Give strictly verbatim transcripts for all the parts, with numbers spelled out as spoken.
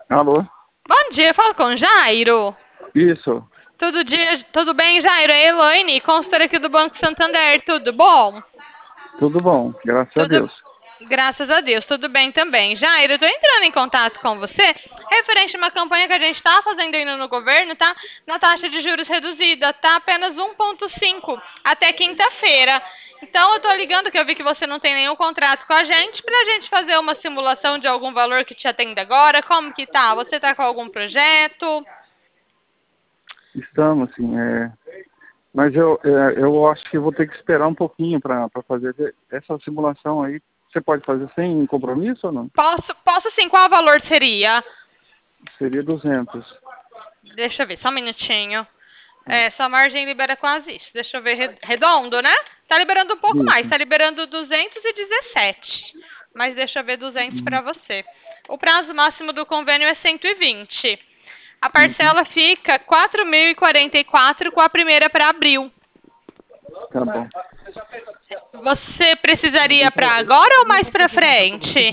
Alô? Bom dia, falo com Jairo. Isso, Tudo dia, tudo bem, Jairo? É Elaine, consultora aqui do Banco Santander, tudo bom? tudo bom, graças a Tudo, Deus. graças a Deus, tudo bem também. Jairo, eu tô entrando em contato com você referente a uma campanha que a gente está fazendo ainda no governo, tá? Na taxa de juros reduzida, tá apenas um vírgula cinco até quinta-feira. Então eu tô ligando que eu vi que você não tem nenhum contrato com a gente pra gente fazer uma simulação de algum valor que te atenda agora. Como que tá? Você tá com algum projeto? Estamos, sim, é... mas eu, é, eu acho que vou ter que esperar um pouquinho para fazer essa simulação aí. Você pode fazer sem compromisso ou não? Posso, posso sim, qual valor seria? Seria duzentos. Deixa eu ver, só um minutinho. É, sua margem libera quase isso. Deixa eu ver, re- redondo, né? Tá liberando um pouco mais, Isso. tá liberando duzentos e dezessete. Mas deixa eu ver duzentos Uhum. para você. O prazo máximo do convênio é cento e vinte. A Uhum. parcela fica quatro mil e quarenta e quatro com a primeira para abril. Tá bom. Você precisaria para agora ou mais para frente?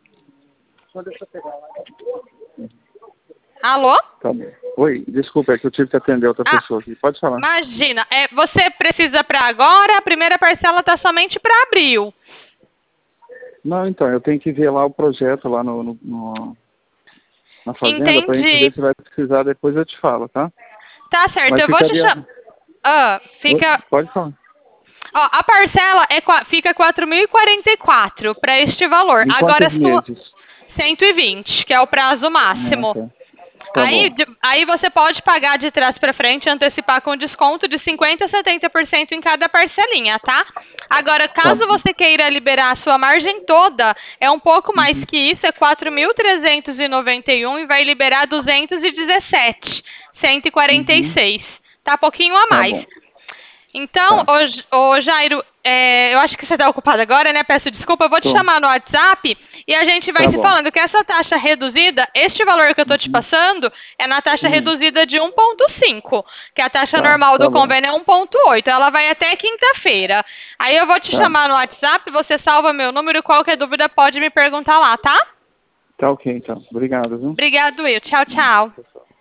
Alô? Tá bom. Oi, desculpa, é que eu tive que atender outra Ah, pessoa aqui. Pode falar. imagina, é, você precisa para agora, a primeira parcela está somente para abril. Não, então, eu tenho que ver lá o projeto lá no, no- no- na fazenda para a gente ver Entendi. se vai precisar, depois eu te falo, tá? Tá certo, Mas eu vou te ficaria... chamar. Ah, Oi, fica. pode falar. Ó, a parcela é, qua- fica quatro mil e quarenta e quatro para este valor. Em Agora quantos sua meses? cento e vinte, que é o prazo Ah, máximo. tá. Tá Aí, bom. de- aí você pode pagar de trás para frente e antecipar com desconto de cinquenta a setenta por cento em cada parcelinha, tá? Agora, Tá caso bom. você queira liberar a sua margem toda, é um pouco mais Uhum. que isso, é quatro mil trezentos e noventa e um e vai liberar duzentos e dezessete, cento e quarenta e Uhum. seis. Tá pouquinho a Tá mais. bom. Então, Tá. ô, J- ô, Jairo, é, eu acho que você está ocupado agora, né? Peço desculpa, eu vou te Tô. chamar no WhatsApp e a gente vai Tá se bom. falando que essa taxa reduzida, este valor que eu estou te Uhum. passando, é na taxa Hum. reduzida de um vírgula cinco, que a taxa Tá. normal Tá do bom. convênio é um vírgula oito. Ela vai até quinta-feira. Aí eu vou te Tá. chamar no WhatsApp, você salva meu número, qualquer dúvida pode me perguntar lá, tá? Tá ok, então. Obrigado, viu? Obrigado, Will. Tchau, Hum. tchau. Pessoal.